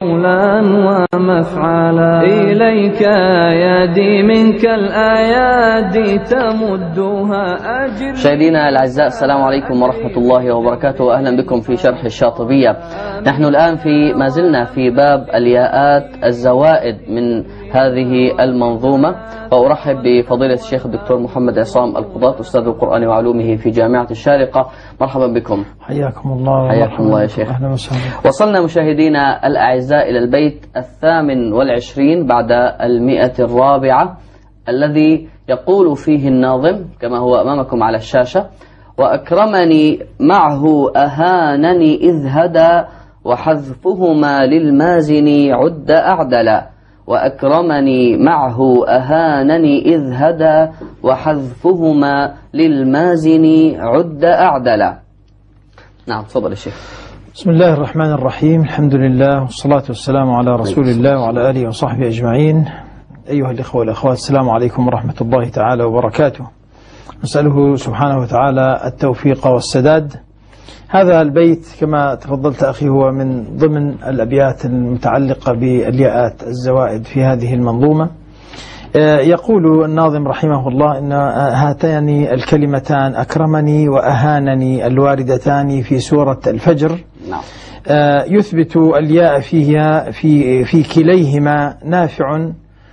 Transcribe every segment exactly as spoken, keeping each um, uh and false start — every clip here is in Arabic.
ومفعلا إليك يدي منك الآيات تمدها أجر. مشاهدينا الأعزاء، السلام عليكم ورحمة الله وبركاته، وأهلا بكم في شرح الشاطبية. نحن الآن في ما زلنا في باب الياءات الزوائد من هذه المنظومة، وأرحب بفضيلة الشيخ الدكتور محمد عصام القضاة أستاذ القرآن وعلومه في جامعة الشارقة. مرحبا بكم. حياكم الله. حياكم الله يا شيخ. أهلا وسهلا. وصلنا مشاهدينا الأعزاء إلى البيت الثامن والعشرين بعد المئة الرابعة، الذي يقول فيه الناظم كما هو أمامكم على الشاشة: وأكرمني معه أهانني إذ هدى وحذفهما للمازن عد أعدلا. وأكرمني معه أهانني إذ هدى وحذفهما للمازن عد أعدلا. نعم، تفضل الشيخ. بسم الله الرحمن الرحيم، الحمد لله والصلاة والسلام على رسول الله وعلى آله وصحبه أجمعين. أيها الإخوة والأخوات، السلام عليكم ورحمة الله تعالى وبركاته. نسأله سبحانه وتعالى التوفيق والسداد. هذا البيت كما تفضلت أخي هو من ضمن الأبيات المتعلقة بالياءات الزوائد في هذه المنظومة. يقول الناظم رحمه الله إن هاتان الكلمتان أكرمني وأهانني الواردتان في سورة الفجر يثبت الياء فيها في في كليهما نافع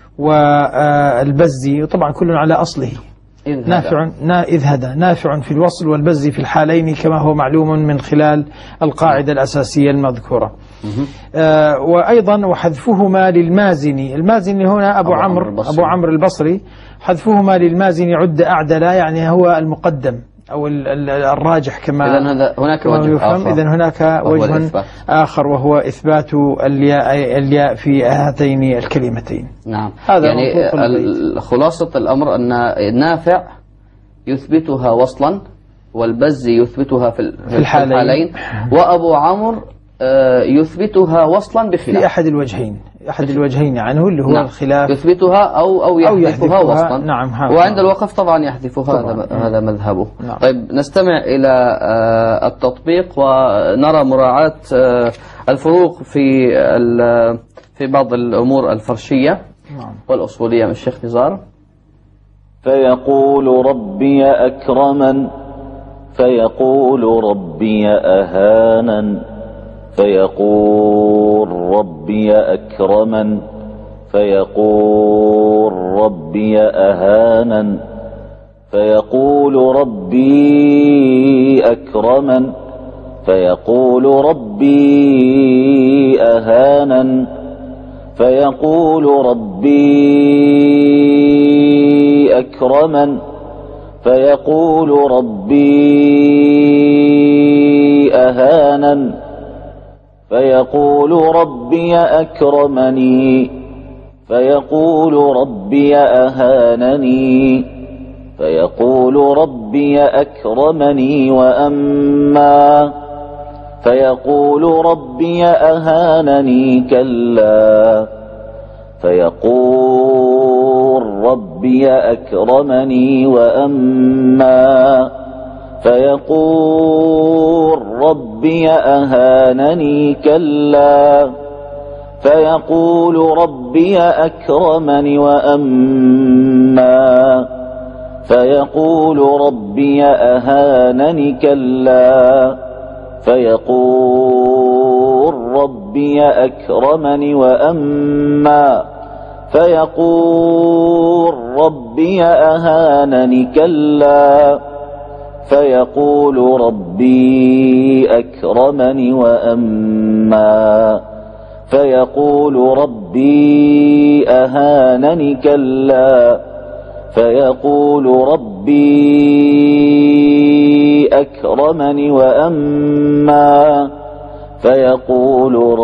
والبزي، طبعا كل على أصله. نافع نا إذ هدى نافع في الوصل والبزي في الحالين كما هو معلوم من خلال القاعدة الأساسية المذكورة. آه وأيضا وحذفهما للمازني، المازني هنا أبو, أبو عمرو أبو عمرو البصري، حذفهما للمازني عد أعدلا، يعني هو المقدم أو الراجح كما إذن هذا هناك وجه آخر. إذن هناك وجه آخر وهو إثبات الياء الياء في هاتين الكلمتين. نعم، هذا يعني خلاصة الأمر أن نافع يثبتها وصلا والبزي يثبتها في, في الحالين, الحالين وأبو عمرو يثبتها وصلا بخلاف في أحد الوجهين أحد الوجهين عنه اللي هو نعم. الخلاف يثبتها أو أو يحذفها, يحذفها وصلا. نعم. وعند الوقف طبعا يحذفها. هذا هذا مذهبه. نعم. طيب، نستمع إلى التطبيق ونرى مراعاة الفروق في في بعض الأمور الفرشية نعم. والأصولية من الشيخ نزار. فيقول ربي أكرمن فيقول ربي أهانا فيقول ربي أكرمن فيقول ربي أهانا فيقول ربي أكرمن فيقول ربي أهانا فيقول ربي أكرمن فيقول ربي أهانا فيقول ربي أكرمني فيقول ربي أهانني فيقول ربي أكرمني وأما فيقول ربي أهانني كلا فيقول ربي أكرمني وأما فيقول ربي أهانني كلا فيقول ربي أكرمني وأما فيقول ربي أهانني كلا فيقول ربي أكرمني وأما فيقول ربي أهانني كلا فيقول ربي أكرمني وأما فيقول ربي أهانني كلا فيقول ربي أكرمني وأما فيقول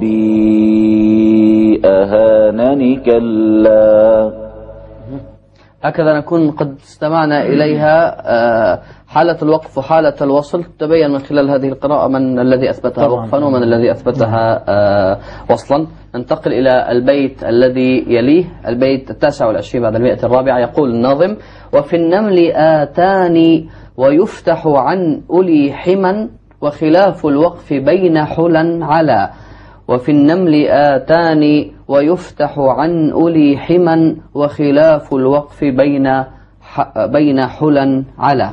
ربي أهانني كلا. هكذا نكون قد استمعنا إليها حالة الوقف وحالة الوصل. تبين من خلال هذه القراءة من الذي أثبتها وقفا ومن الذي أثبتها وصلا. ننتقل إلى البيت الذي يليه، البيت التاسع والعشرين بعد المئة الرابعة. يقول الناظم: وفي النمل آتاني ويفتح عن أولي حما وخلاف الوقف بين حلا على وفي النمل آتان ويفتح عن أولي حما وخلاف الوقف بين بين حلا على.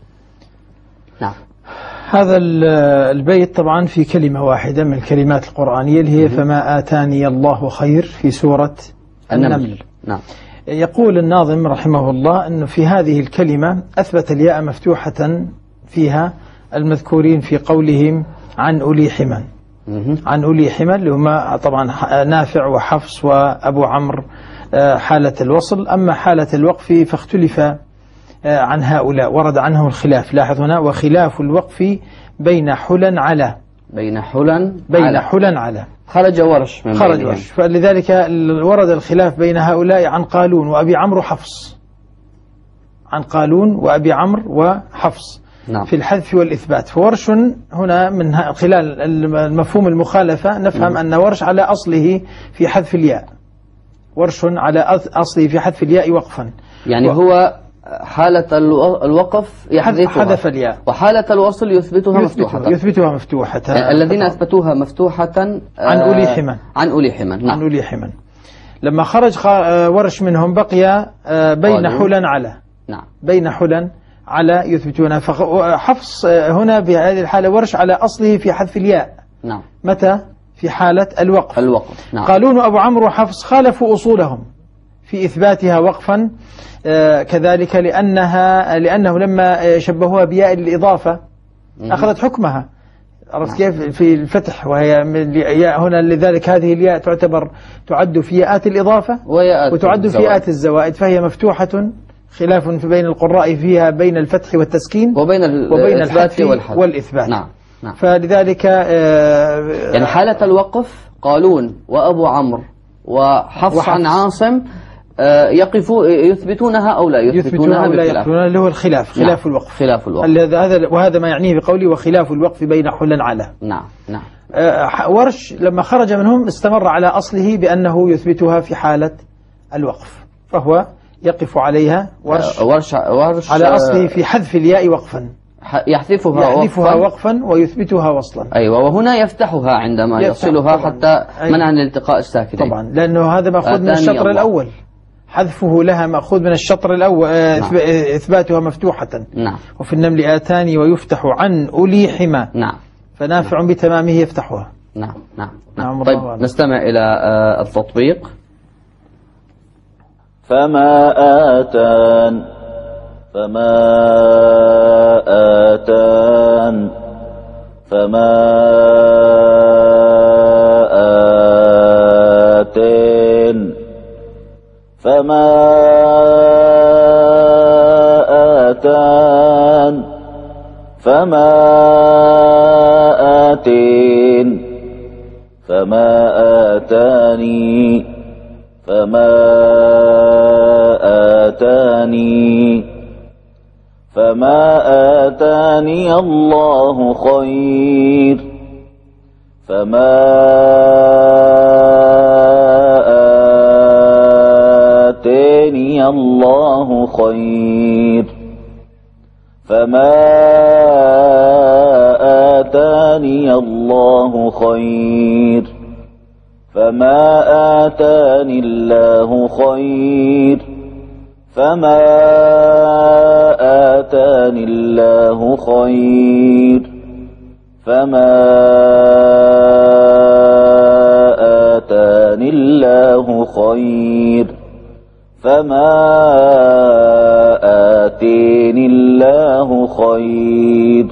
نعم. هذا البيت طبعا في كلمة واحدة من الكلمات القرآنية اللي هي فما آتاني الله خير في سورة النمل, النمل. نعم. يقول الناظم رحمه الله أنه في هذه الكلمة أثبت الياء مفتوحة فيها المذكورين في قولهم عن أولي حما. عن أولي حما اللي هما طبعا نافع وحفص وأبو عمرو حالة الوصل. أما حالة الوقف فاختلف عن هؤلاء، ورد عنهم الخلاف. لاحظ هنا وخلاف الوقف بين حلا على. بين حلا بين على. حلا على خرج ورش من خرج ورش، فلذلك ورد الخلاف بين هؤلاء عن قالون وأبي عمرو وحفص. عن قالون وأبي عمرو وحفص. نعم. في الحذف والإثبات. فورش هنا من خلال المفهوم المخالفة نفهم أن ورش على أصله في حذف الياء. ورش على أصله في حذف الياء وقفا. يعني و... هو حالة الوقف يحذفها حذف الياء، وحالة الوصل يثبتها مفتوحة. يثبتها مفتوحة. يعني الذين أثبتوها مفتوحة عن أولي حما. عن أولي حما. نعم. عن أولي حما. لما خرج ورش منهم بقي بين حلا على. نعم. بين حلا على يثبتونها. فحفص هنا بهذه الحالة ورش على أصله في حذف الياء. نعم. متى؟ في حالة الوقف. الوقف. نعم. قالون وأبو عمرو وحفص خالفوا أصولهم في إثباتها وقفا آه كذلك، لأنها لأنه لما شبهوها بياء الإضافة أخذت حكمها. عرفت كيف؟ في الفتح، وهي ياء هنا، لذلك هذه الياء تعتبر تعد في ياءات الإضافة وتعد في ياءات الزوائد، فهي مفتوحة. خلاف بين القراء فيها بين الفتح والتسكين وبين, وبين الحذف والإثبات. نعم. نعم. فلذلك آه يعني حالة الوقف قالون وأبو عمرو وحفص عن عاصم آه يقفوا يثبتونها أو لا يثبتونها بالخلاف، اللي هو الخلاف. خلاف. نعم. الوقف. خلاف الوقف. هذا وهذا ما يعنيه بقولي وخلاف الوقف بين حلا على. نعم. نعم. آه ورش لما خرج منهم استمر على أصله بأنه يثبتها في حالة الوقف، فهو يقف عليها ورش, ورش, ورش على أصله في حذف الياء وقفا. يحذفها, يحذفها وقفا ويثبتها وصلا. أيوة. وهنا يفتحها عندما يصلها حتى منعا لالتقاء الساكنين. طبعا، لأنه هذا مأخوذ من الشطر الله. الأول. حذفه لها مأخوذ من الشطر الأول. نعم. إثباتها مفتوحة. نعم. وفي النمل آتاني ويفتح عن أولي حما. نعم. فنافع نعم. بتمامه يفتحها. نعم. نعم. نعم. طيب الله. نستمع إلى التطبيق. فما آتان فما آتان فما آتين فما آتان فما آتين فما آتاني فما آتاني فما آتاني الله خير فما آتاني الله خير فما آتاني الله خير فما آتاني الله خير فما آتاني الله خير فما آتاني الله خير فما آتاني الله خير.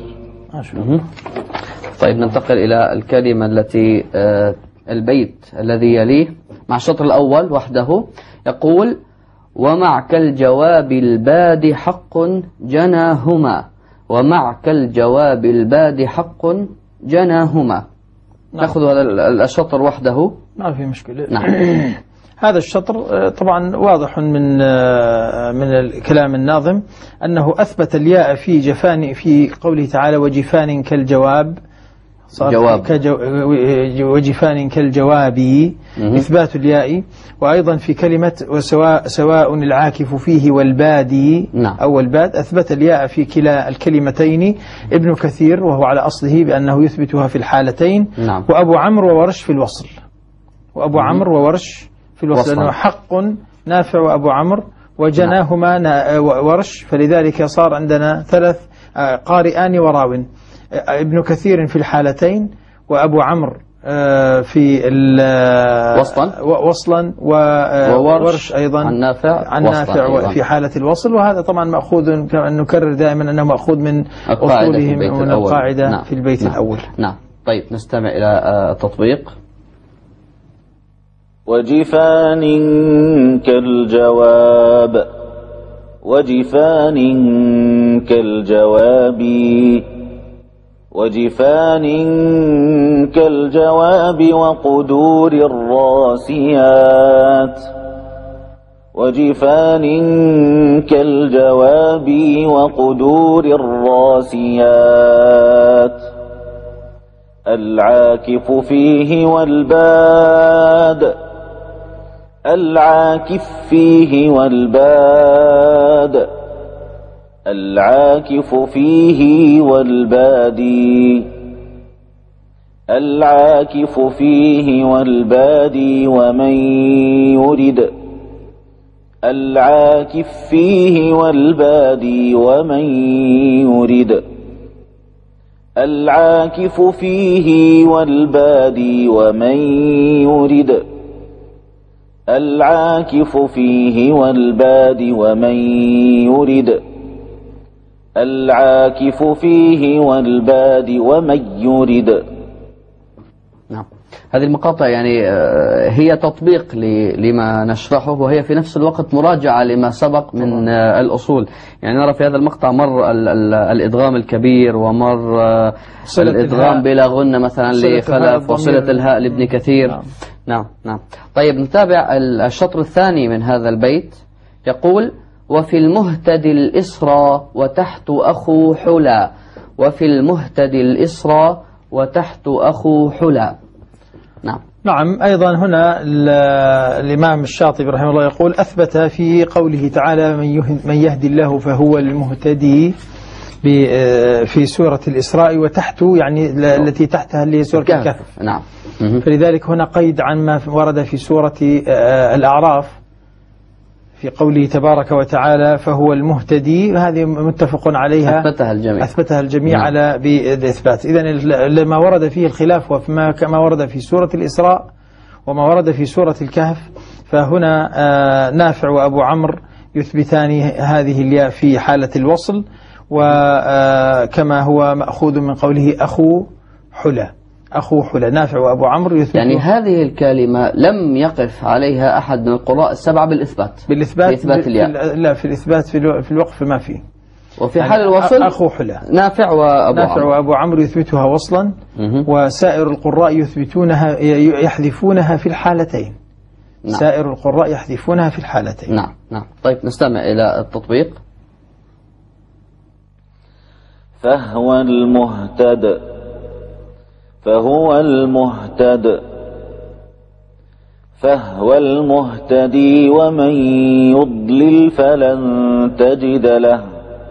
طيب ننتقل إلى الكلمة التي آه البيت الذي يليه مع الشطر الأول وحده. يقول ومعك الجواب الباد حق جناهما ومعك الجواب الباد حق جناهما. نعم. نأخذ هذا الشطر وحده. ما في مشكلة. نعم. هذا الشطر طبعا واضح من من الكلام الناظم أنه أثبت الياء في جفان في قوله تعالى وجفان كالجواب جواب. كجو وجفان كالجواب إثبات الياء. وأيضا في كلمة وسواء سواء العاكف فيه والبادي نعم. أو الباد أثبت الياء في كلا الكلمتين ابن كثير وهو على أصله بأنه يثبتها في الحالتين. نعم. وأبو عمرو وورش في الوصل، وأبو مم. عمرو وورش في الوصل لأنه حق نافع وأبو عمرو وجناهما نعم. ورش، فلذلك صار عندنا ثلاث قارئان وراو، ابن كثير في الحالتين وأبو عمرو في وصلا وصلا وورش أيضا عن نافع, عن نافع في حالة الوصل. وهذا طبعا مأخوذ كما نكرر دائما أنه مأخوذ من أصولهم من القاعدة نعم. في البيت نعم. الأول. نعم. طيب نستمع إلى التطبيق. وجفان كالجواب وجفان كالجواب وجفان كالجواب وقدور الراسيات وجفان كالجواب وقدور الراسيات العاكف فيه والباد العاكف فيه والباد العاكف فيه والبادي العاكف فيه والبادي ومن يرد العاكف فيه والبادي ومن يرد العاكف فيه والبادي ومن يرد العاكف فيه والبادي ومن يرد العاكف فيه والبادي ومن يرد. نعم. هذه المقاطع يعني هي تطبيق لما نشرحه، وهي في نفس الوقت مراجعة لما سبق من الأصول. يعني نرى في هذا المقطع مر الإدغام الكبير، ومر الإدغام بلا غنة مثلا لخلف، وصلة الهاء لابن كثير. نعم. نعم نعم. طيب نتابع الشطر الثاني من هذا البيت. يقول: وفي المهتدي الإسرى وتحت أخو حلا. وفي المهتدي الإسرى وتحت أخو حلا. نعم. نعم. أيضا هنا الإمام الشاطبي رحمه الله يقول: أثبت في قوله تعالى: من يهدي الله فهو المهتدي في سورة الإسراء، وتحت يعني التي تحتها اللي هي سورة الكهف. نعم. فلذلك هنا قيد عن ما ورد في سورة الأعراف في قوله تبارك وتعالى: فهو المهتدي. هذه متفق عليها، أثبتها الجميع أثبتها الجميع نعم. على بالإثبات. إذن ما ورد فيه الخلاف وما كما ورد في سورة الإسراء وما ورد في سورة الكهف، فهنا نافع وأبو عمرو يثبتان هذه الياء في حالة الوصل، وكما هو مأخوذ من قوله أخو حلا. أخو حلا نافع وأبو عمرو يثبت. يعني هذه الكلمة لم يقف عليها أحد من القراء السبعة بالإثبات. بالإثبات في إثبات الياء. لا، في الإثبات في الوقف ما فيه. وفي يعني حال الوصل أخو حلا نافع وأبو نافع عمرو. وأبو عمرو يثبتها وصلا، وسائر القراء يثبتونها يحذفونها في الحالتين. نعم. سائر القراء يحذفونها في الحالتين. نعم نعم. طيب نستمع إلى التطبيق. فهو المهتد فهو المهتد فهو المهتدي ومن يضلل فلن تجد له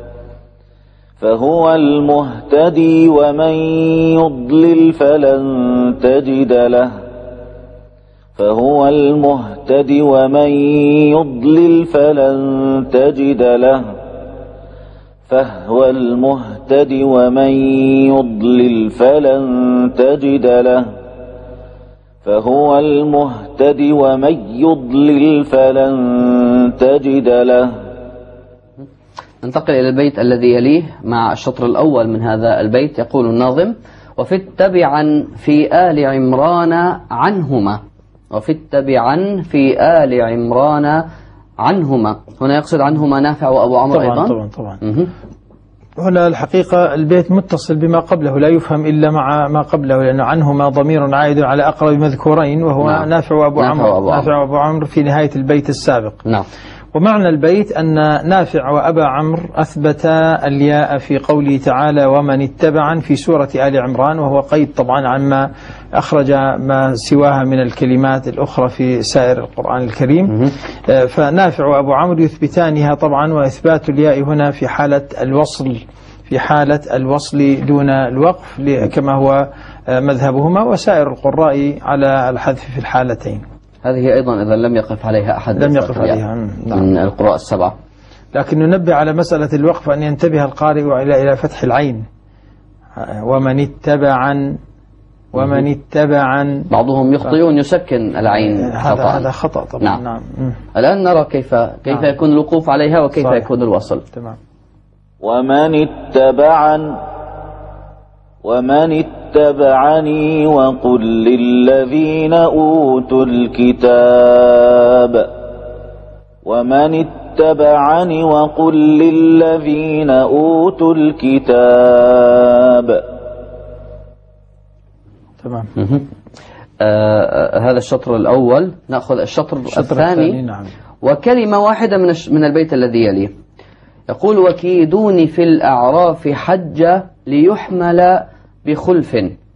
فهو المهتدي ومن يضلل فلن تجد له فهو المهتدي ومن يضلل فلن تجد له فهو المهتدي ومن يضلل فلن تجد له فهو المهتدي ومن يضلل فلن تجد له. ننتقل إلى البيت الذي يليه مع الشطر الأول من هذا البيت. يقول الناظم: وفي التبعا في آل عمران عنهما. وفي التبعا في آل عمران عنهما. هنا يقصد عنهما نافع وأبو عمرو طبعا أيضا. طبعا طبعا. هنا الحقيقة البيت متصل بما قبله، لا يفهم إلا مع ما قبله، لأنه عنهما ضمير عائد على أقرب مذكورين، وهو نعم. نافع وأبو عمرو. نافع وأبو عمرو في نهاية البيت السابق. نعم. ومعنى البيت أن نافع وأبا عمرو أثبتا الياء في قوله تعالى ومن اتبعا في سورة آل عمران، وهو قيد طبعا عما أخرج ما سواها من الكلمات الأخرى في سائر القرآن الكريم. فنافع وأبو عمرو يثبتانها طبعا، وإثبات الياء هنا في حالة الوصل، في حالة الوصل دون الوقف كما هو مذهبهما، وسائر القراء على الحذف في الحالتين. هذه أيضا إذا لم يقف عليها أحد لم يقف عليها من القراء السبعة. لكن ننبه على مسألة الوقف أن ينتبه القارئ إلى إلى فتح العين، ومن اتبعا ومن اتبعا. بعضهم يخطئون يسكن العين خطأ. خطأ. هذا خطأ طبعا. نعم. نعم. الآن نرى كيف كيف نعم. يكون الوقوف عليها وكيف صحيح. يكون الوصل. تمام. ومن اتبعن ومن اتبعني وقل للذين أوتوا الكتاب ومن اتبعني وقل للذين أوتوا الكتاب. تمام. آه هذا الشطر الأول. نأخذ الشطر, الشطر الثاني, الثاني نعم. وكلمة واحدة من من البيت الذي يليه. يقول وكيدوني في الأعراف حج ليحمل بخلف.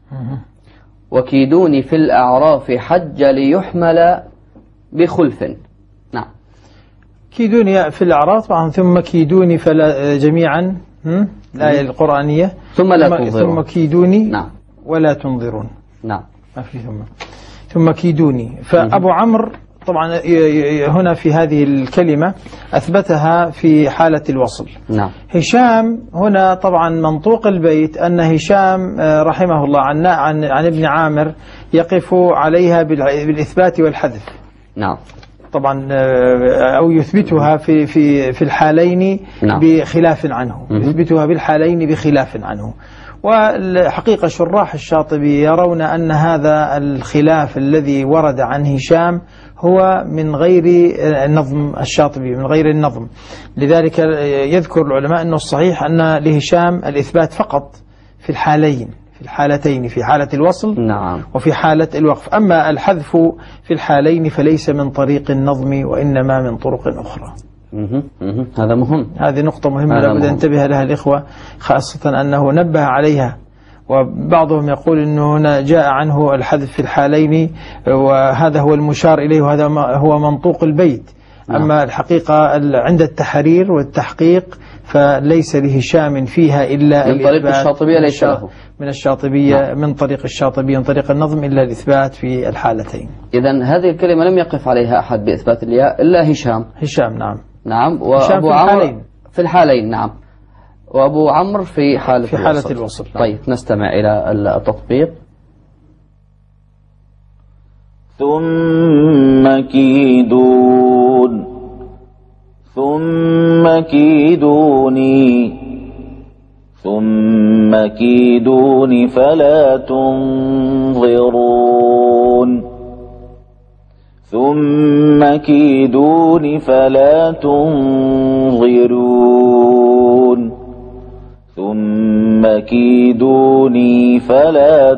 وكيدوني في الأعراف حج ليحمل بخلف. نعم. كيدوني في الأعراف طبعا، ثم كيدوني فلا جميعا، الآية القرآنية، ثم لا تنظرون، ثم كيدوني نعم ولا تنظرون. نعم. ما في ثم ثم كيدوني. فأبو عمرو طبعا هنا في هذه الكلمة أثبتها في حالة الوصل. نعم. هشام هنا طبعا منطوق البيت أن هشام رحمه الله عن عن, عن ابن عامر يقف عليها بالإثبات والحذف. نعم. طبعا أو يثبتها في في في الحالين نعم. بخلاف عنه، يثبتها بالحالين بخلاف عنه. والحقيقة شراح الشاطبي يرون أن هذا الخلاف الذي ورد عن هشام هو من غير النظم الشاطبي، من غير النظم. لذلك يذكر العلماء أنه الصحيح أن لهشام الإثبات فقط في الحالين، في الحالتين، في حالة الوصل نعم. وفي حالة الوقف. أما الحذف في الحالين فليس من طريق النظم وإنما من طرق أخرى. مه. مه. هذا مهم. هذه نقطة مهمة لابد أن ينتبه لها الإخوة، خاصة أنه نبه عليها. وبعضهم يقول أنه هنا جاء عنه الحذف في الحالين وهذا هو المشار إليه وهذا هو منطوق البيت. نعم. أما الحقيقة عند التحرير والتحقيق فليس لهشام فيها إلا من طريق الشاطبية، ليس له من الشاطبية. نعم. من طريق الشاطبية، من طريق النظم، إلا الإثبات في الحالتين. إذن هذه الكلمة لم يقف عليها أحد بإثبات الياء إلا هشام. هشام نعم. نعم. وأبو عمرو في الحالين. نعم. وأبو عمرو في حالة في حالة الوصل, الوصل. نعم. طيب نستمع إلى التطبيق. ثم كيدون ثم كيدوني ثم كيدوني فلا تنظرون ثم كيدوني فلا تنظرون ثم كيدوني فلا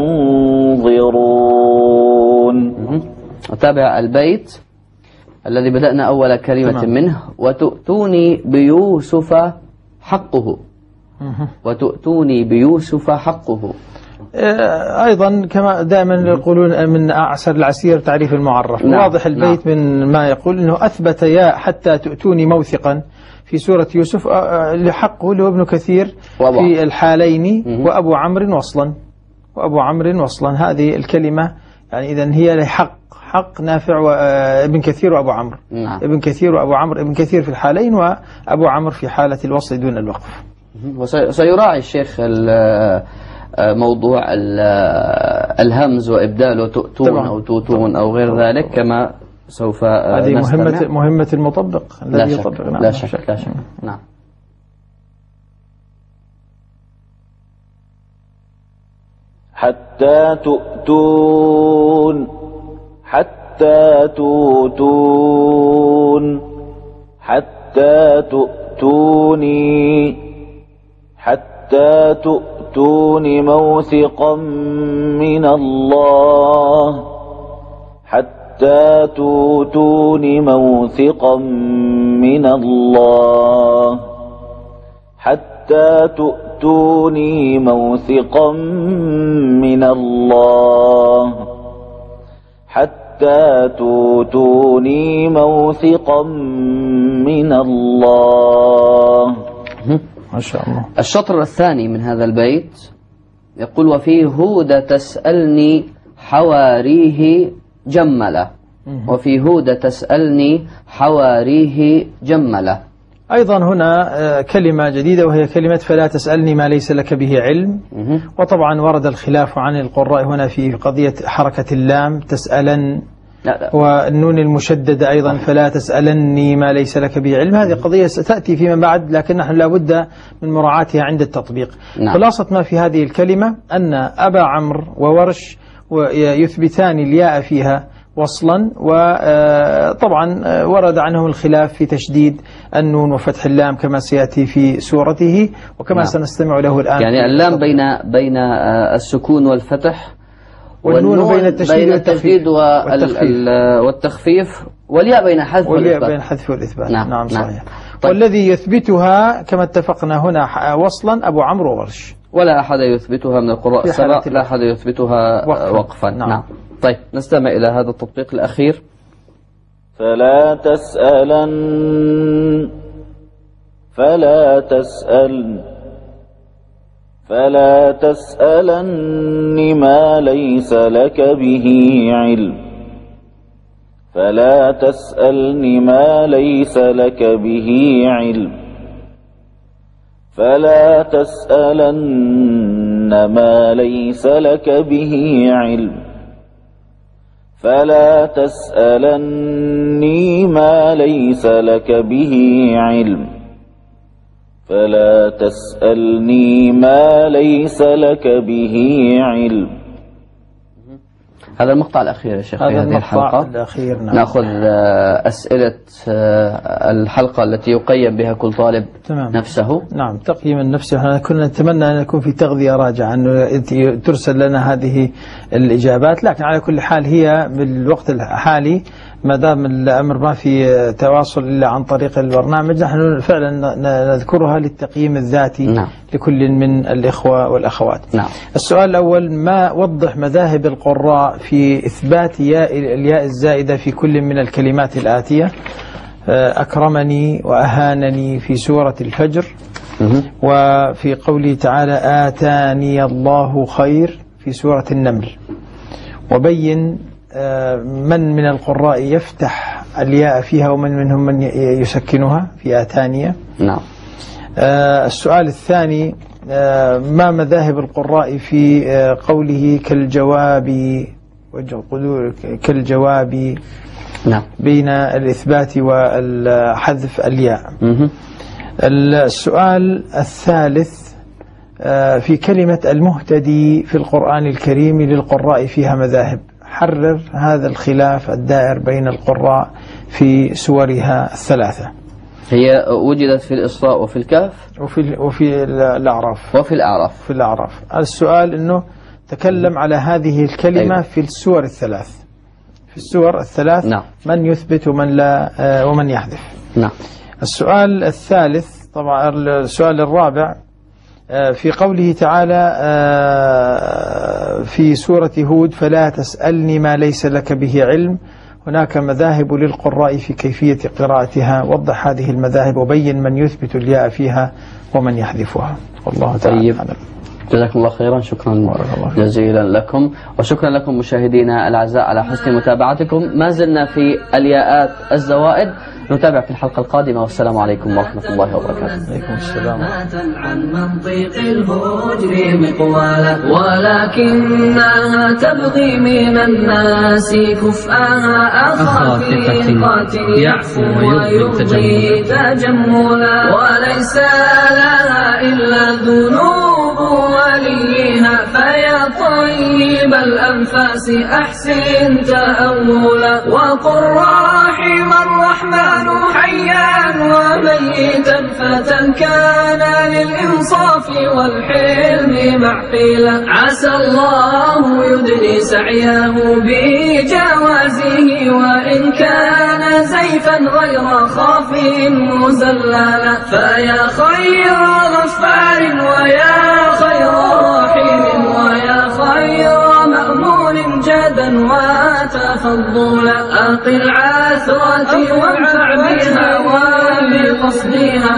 تنظرون. أتابع البيت الذي بدأنا أول كلمة تمام. منه وتؤتوني بيوسف حقه. وتؤتوني بيوسف حقه. أيضا كما دائما يقولون من أعسر العسير تعريف المعرف. نعم. واضح البيت نعم. من ما يقول أنه أثبت يا حتى تؤتوني موثقا في سورة يوسف لحقه اللي هو ابن كثير وضع. في الحالين مه. وأبو عمرو وصلا وأبو عمرو وصلا. هذه الكلمة يعني إذن هي لحق، حق نافع وابن كثير وأبو عمرو. نعم. ابن كثير وأبو عمرو، ابن كثير في الحالين وأبو عمرو في حالة الوصل دون الوقف. وسيراعي الشيخ موضوع الهمز وإبداله تؤتون طبعا. أو توتون أو غير طبعا. ذلك كما سوف هذه مهمة مهمة المطبق الذي يطبق. نعم. لا شك لا شك. نعم. حتى تؤتون حتى تؤتون حتى تؤتوني حتى تؤتون موثقا من الله حتى حتى تؤتون موثقا من الله حتى تؤتوني موثقا من الله حتى تؤتوني موثقا من الله. ما شاء الله. الشطر الثاني من هذا البيت يقول: وفي هود تسألني حواريه جملة. وفي هود تسألني حواريه جملة. أيضا هنا كلمة جديدة وهي كلمة فلا تسألني ما ليس لك به علم. وطبعا ورد الخلاف عن القراء هنا في قضية حركة اللام تسألن، لا لا. والنون المشددة أيضا فلا تسألني ما ليس لك به علم. هذه قضية ستأتي فيما بعد، لكن نحن لابد من مراعاتها عند التطبيق. نعم. خلاصة ما في هذه الكلمة أن أبا عمرو وورش يثبتان الياء فيها وصلا، وطبعا ورد عنهم الخلاف في تشديد النون وفتح اللام كما سيأتي في سورته وكما نعم. سنستمع له الآن. يعني اللام بين بين السكون والفتح، والنون بين التشديد والتخفيف والتخفيف، والياء بين حذف والإثبات. بين الحذف والإثبات. نعم, نعم صحيح. نعم. طيب. والذي يثبتها كما اتفقنا هنا وصلا أبو عمرو وورش، ولا أحد يثبتها من القراء السبع، لا أحد يثبتها وقفا, وقفا. نعم. نعم. طيب نستمع إلى هذا التطبيق الأخير. فلا تسألن فلا تسألن فلا تسألن ما ليس لك به علم فلا تسألن ما ليس لك به علم فلا تسألن ما ليس لك به علم فلا تسألني ما ليس لك به علم فلا تسألني ما ليس لك به علم. هذا المقطع الأخير يا شيخ في هذه الحلقة. الأخير نعم. نأخذ أسئلة الحلقة التي يقيم بها كل طالب تمام. نفسه. نعم تقييم النفس. احنا كنا نتمنى أن يكون في تغذية راجعة أنه ترسل لنا هذه الإجابات، لكن على كل حال هي بالوقت الحالي ما دام الأمر ما في تواصل إلا عن طريق البرنامج نحن فعلا نذكرها للتقييم الذاتي. نعم. لكل من الإخوة والأخوات. نعم. السؤال الأول: ما وضح مذاهب القراء في إثبات ياء الياء الزائدة في كل من الكلمات الآتية: أكرمني وأهانني في سورة الفجر، وفي قوله تعالى آتاني الله خير في سورة النمل. وبين من من القراء يفتح الياء فيها ومن منهم من يسكنها في آتانية. نعم. السؤال الثاني: ما مذاهب القراء في قوله كالجواب كالجواب نعم. بين الإثبات والحذف الياء. السؤال الثالث: في كلمة المهتدي في القرآن الكريم للقراء فيها مذاهب، حرر هذا الخلاف الدائر بين القراء في سورها الثلاثة. هي وجدت في الإسراء وفي الكهف وفي وفي الأعراف وفي الأعراف في الأعراف. السؤال إنه تكلم على هذه الكلمة أيوة. في السور الثلاث في السور الثلاث نعم. من يثبت ومن لا ومن يحذف. نعم. السؤال الثالث طبعا السؤال الرابع في قوله تعالى في سورة هود فلا تسألني ما ليس لك به علم، هناك مذاهب للقراء في كيفية قراءتها، وضح هذه المذاهب وبين من يثبت الياء فيها ومن يحذفها. والله تعالى طيب. جزاكم الله خيرا، شكرا جزيلا لكم، وشكرا لكم مشاهدينا الأعزاء على حسن متابعتكم. ما زلنا في الياءات الزوائد، نتابع في الحلقة القادمة، والسلام عليكم ورحمة الله وبركاته. عليكم السلام. عن منطق الهجر مقوالا، ولكنها تبغي من الناس كفءها أخا ثقة يعفو ويرضي تجملا، وليس لها إلا ذنوب وليها، فيا طيب الأنفاس أحسن تأولا، وقل رحم الرحمن حيا وميتا فتى كان للإنصاف والحلم معقلا، عسى الله يدني سعيه بجوازه فيه وإن كان زيفا غير خاف مزللا. فيا خير غفار ويا خير رحيم ويا خير مأمون جدا وتفضلا. أقل عثرتي وانفع بها وبقصدها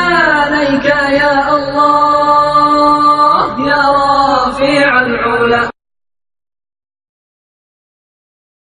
حنانيك يا الله يا رافع العلا.